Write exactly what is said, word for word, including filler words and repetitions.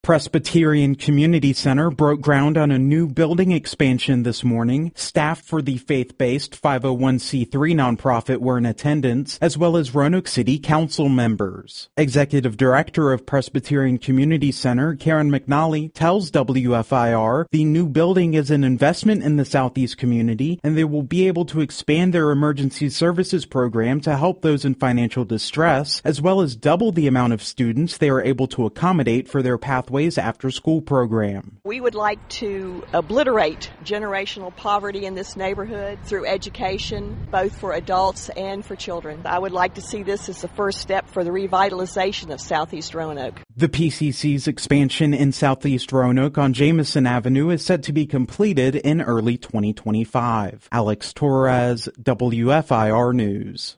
Presbyterian Community Center broke ground on a new building expansion this morning. Staff for the faith-based five oh one c three nonprofit were in attendance, as well as Roanoke City Council members. Executive Director of Presbyterian Community Center, Karen McNally, tells W F I R the new building is an investment in the Southeast community, and they will be able to expand their emergency services program to help those in financial distress, as well as double the amount of students they are able to accommodate for their Pathways After School program. We would like to obliterate generational poverty in this neighborhood through education, both for adults and for children. I would like to see this as the first step for the revitalization of Southeast Roanoke. The P C C's expansion in Southeast Roanoke on Jameson Avenue is set to be completed in early twenty twenty-five. Alex Torres, W F I R News.